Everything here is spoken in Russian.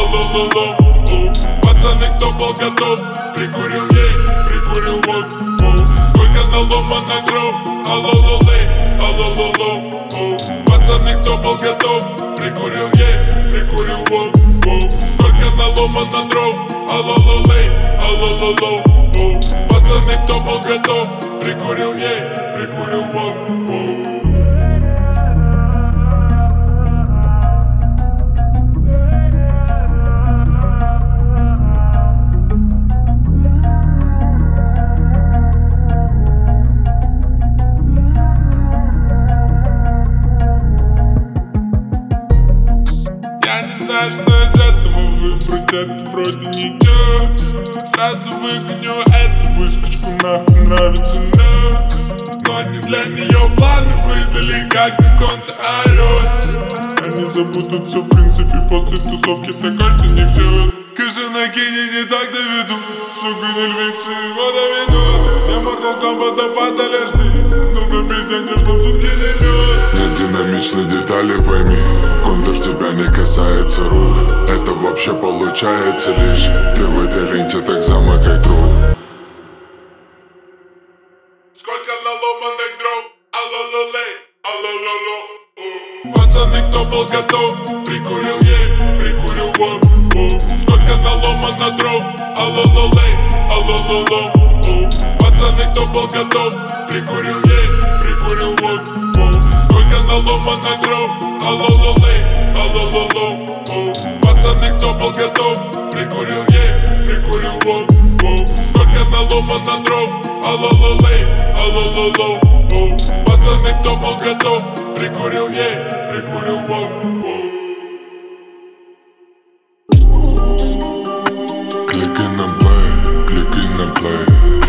алло-ло-ло. Пацаны, кто был готов, прикурил ей, прикурил вот. Сколько наломано дров, алло-ло-лей, алло-ло-ло. Пацаны, кто был готов, прикурил ей, прикурил вот. Сколько наломано дров, алло-ло-лей, алло-ло-ло. Пацаны, кто был готов, прикурил ей, прикурил вот. Я не знаю, что из этого выбрать, это вроде ничего. Сразу выгоню эту выскочку, нахуй нравится мне. Но не для нее планы выдали, как на конце орёт. Они забудут все в принципе после тусовки, такой, что не все. Скажи, накини, не так доведу. Сука, не львицы его доведут. Я Mortal Kombat подожди, но на пизде нежном сутки не бьет. Нет динамичной детали, пойми, контур тебя не касается рук. Это вообще получается лишь ты в этой ленте так замыкай круг. Сколько наломанных дров, алло-ло-лей, алло-ло-ло. Пацаны, кто был готов, прикурил ей, прикурил вот. Сколько наломано дров, алло-ло-лей, алло-ло-ло. Пацаны, кто был готов, прикурил ей, прикурил вот. Сколько наломано дров, алло-ло-лей, алло-ло-ло. Пацаны, кто был готов, прикурил ей, прикурил вот. Сколько наломано дров, алло-ло-лей, алло-ло-ло. Пацаны, кто был готов, прикурил ей, прикурил вот. Clicking and play, clicking and play.